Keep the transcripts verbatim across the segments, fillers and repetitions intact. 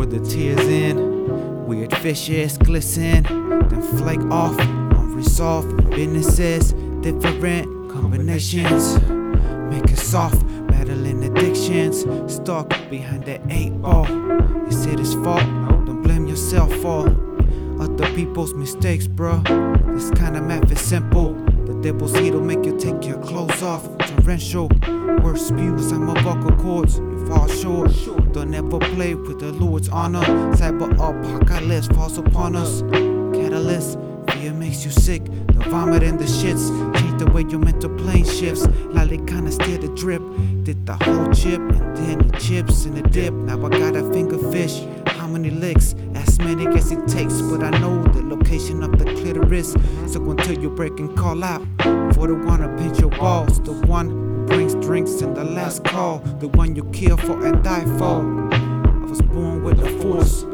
pour the tears in. Weird fishes glisten, then flake off. Unresolved businesses, different combinations. Make it soft, battling addictions. Stuck behind the eight ball. Is it his fault? Don't blame yourself for other people's mistakes, bro. This kind of math is simple. The devil's here to make you take your clothes off. Torrential word spews on my vocal cords. You fall short. Don't ever play with the Lord's honor. Cyber apocalypse falls upon us. Catalyst, fear makes you sick. The vomit and the shits change the way your mental plane shifts. Lolly kinda steer the drip. Did the whole chip and then the chips in the dip. Now I got a finger fish. How many licks? As many as it takes. But I know the location of the clitoris. So until you break and call out for the one to paint your walls. The one who brings drinks in the last call. The one you kill for and die for. I was born with the force.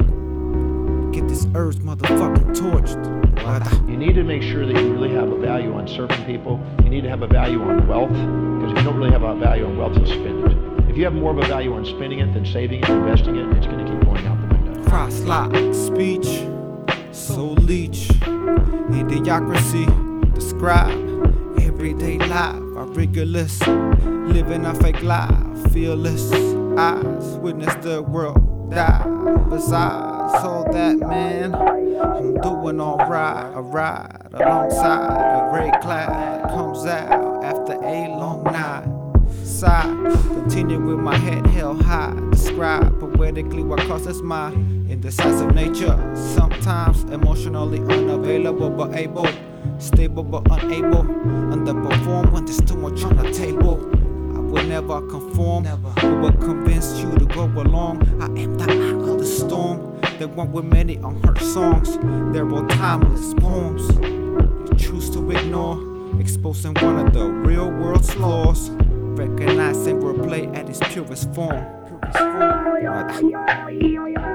Get this earth motherfucking torched. You need to make sure that you really have a value on serving people. You need to have a value on wealth, because if you don't really have a value on wealth, you'll spend it. If you have more of a value on spending it than saving it, investing it, it's going to keep going out the window. Cross-like speech, soul leech, idiocracy, describe everyday life, our rigorless, living a fake life, fearless eyes, witness the world die. Besides all that, man, I'm doing alright. I ride alongside a gray cloud that comes out after a long night. Sigh, continue with my head held high. Describe poetically what causes my indecisive nature. Sometimes emotionally unavailable but able, stable but unable, underperform when there's too much on the table. I will never conform, we will convince you to go along. I am the eye of the storm, the one with many unheard songs. They're all timeless poems you choose to ignore, exposing one of the real world's flaws. Recognizing wordplay at its purest form. Purest form.